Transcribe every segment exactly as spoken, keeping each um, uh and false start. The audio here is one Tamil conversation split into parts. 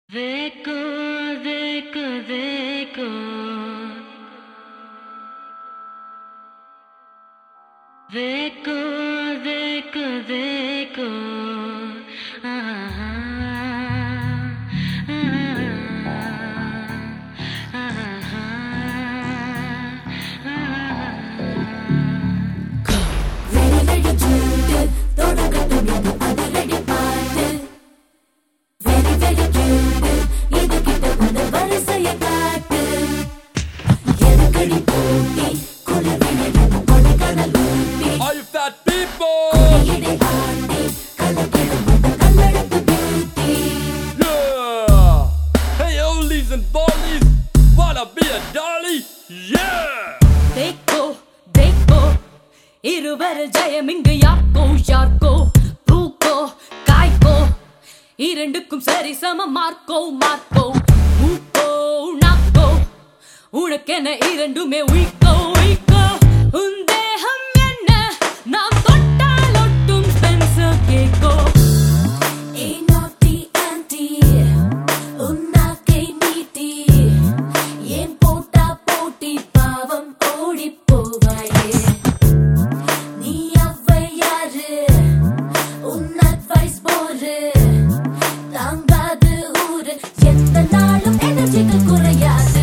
देखो देखो देखो देखो देखो देखो आहा, आहा, Ready, ready, cute. தொடங்கட்டும் இது அதிரடி பாட்டு. Very, very cute. இது கிட்ட வந்து வரிசையை காட்டு. எதுக்கடி போட்டி? குலவினரின் Kodaikanal Ooty. All you fat people! கொடியிடை ஆட்டி, கலக்கிடும் அந்த கல்லெடுத்து beauty. Yeah! Hey, oldies and bollies! Wanna be a dolly? Yeah! देखो देखो இருவரில் ஜெயம் இங்கு யாக்கோ யார்க்கோ பூக்கோ காய்க்கோ இரண்டுக்கும் சரி சம மார்க்கோ மார்க்கோ மூக்கோ நாக்கோ உனக்கென இரண்டுமே உயிக்கோ உயிக்கோ உன் தேகம் என்ன நாம் தொட்டால் ஒட்டும் ஸ்பென்சர் கேக்கோ ஏ naughty auntie, உன் நாக்கை நீட்டி. ஏன் போட்டா போட்டி பாவம் ஓடிப் போவாயே. நீ ஔவையாரு, உன் advice போரு. தாங்காது ஊரு, எந்த நாளும் எனர்ஜிக்கு குறையாது.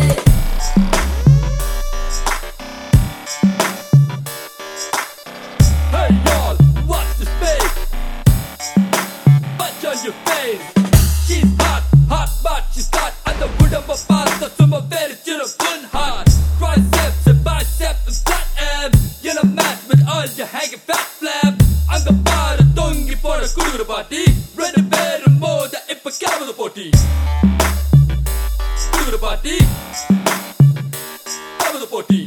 Hey, y'all! Watch the space! Punch on your face! She's hot, hot, but she's hot. And the wood of a pasta, some of very chill fun hot. Triceps and biceps and flat abs. You're a match with all your hanging fat flab. அங்க பாரு தொங்கி போற குடுகுடு பாட்டி ரெண்டு பேரும் மோத இப்ப கிளம்புது போட்டி குடுகுடு பாட்டி கிளம்புது போட்டி